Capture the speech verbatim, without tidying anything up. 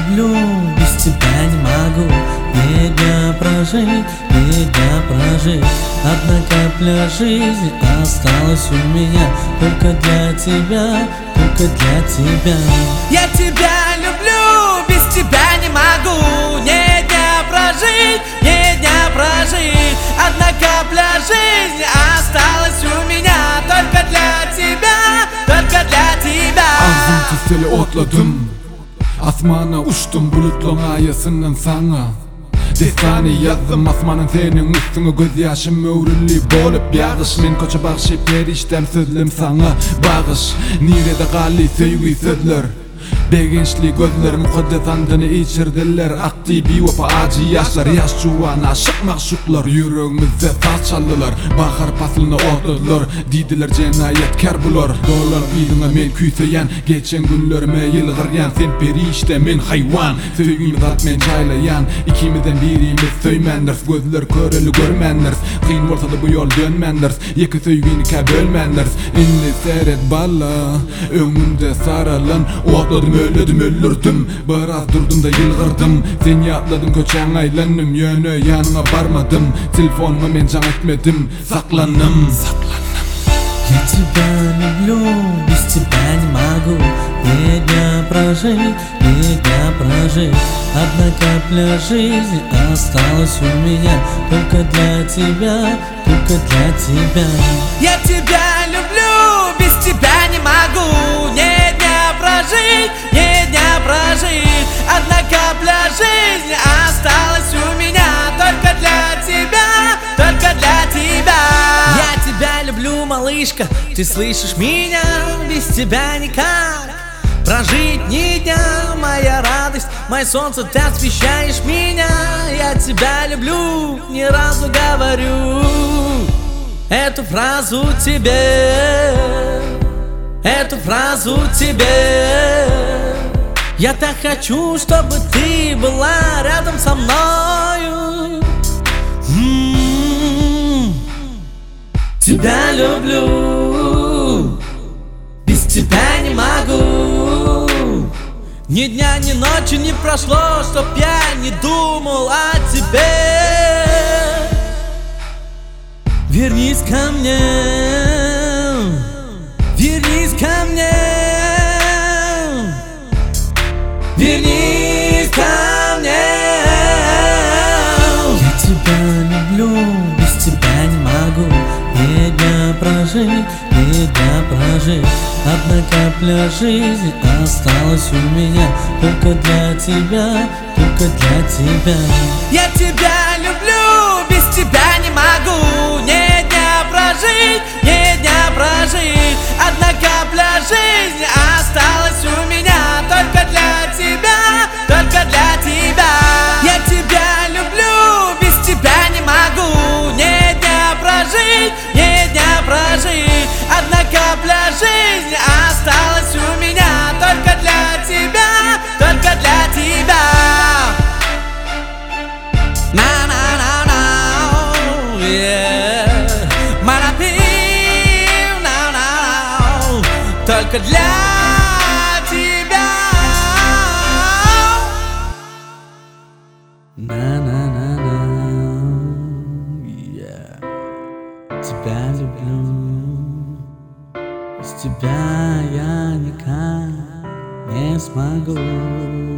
люблю, без тебя не могу ни дня прожить, ни дня прожить. Одна капля жизни осталась у меня только для тебя, только для тебя. Я тебя люблю, без тебя не могу ни дня прожить, ни дня прожить. Одна капля жизни осталась у меня только для тебя, только для тебя. Ağzım tüseli otladım, asmana uçtum bulutluğun ayasından sana. Destani yazdım asmanın senin üstüne, göz yaşım öğrünlü bolup yağış. Men koça bağışı periştem sözlüm sana bağış. Nerede gali sevgi sözler, Begençli gözler mukaddes andını içirdiler. Akti bir vefa acı yaşlar, yaş çuvan aşık mahşuklar. Yüreğimizde saz çaldılar, bahar faslını ordular. Dediler cenayetkar bular, dolar bildiğine men küyseyen. Geçen günlerime yılgıryan, sen perişte men hayvan. Sevgimiz at men çaylayan, ikimizden birimiz söymenders. Gözler köreli görmenders, kıyın bolsa da bu yol dönmenders. Yeki sevgini ka bölmenders. İnni seyret balla, önümde saralan. Otladım öldüm öldürdüm, biraz durdum da yılgırdım. Sen yatladın köçen aylanım, yönü yanına varmadım. Telefonuma men can etmedim, saklandım, saklandım. Я тебя люблю, без тебя не могу ни дня прожить, ни дня прожить. Одна капля жизни осталась у меня только для тебя, только для тебя. Я тебя люблю, без тебя не могу ни дня прожить, ни дня прожить. Одна капля жизни осталась у меня только для тебя, только для тебя. Я тебя люблю, малышка, ты слышишь меня? Без тебя никак прожить ни дня. Моя радость, мое солнце, ты освещаешь меня. Я тебя люблю, ни разу говорю эту фразу тебе, эту фразу тебе. Я так хочу, чтобы ты была рядом со мною. М-м-м. Тебя люблю, без тебя не могу. Ни дня, ни ночи не прошло, чтоб я не думал о тебе. Вернись ко мне, вернись ко мне, вернись ко мне. Я тебя люблю, без тебя не могу ни дня прожить, ни дня прожить. Одна капля жизни осталась у меня только для тебя, только для тебя. Я тебя люблю, без тебя не могу ни дня прожить, ни дня прожить. Одна капля жизни осталась у меня только для тебя, только для тебя. Я тебя люблю, без тебя не могу ни дня прожить, ни дня прожить. Одна капля жизни осталась у меня только для тебя, только для тебя. На на на на, yeah. Манапи, на на, только для тебя. На-на-на-на, yeah. Тебя люблю, без тебя я никак не смогу.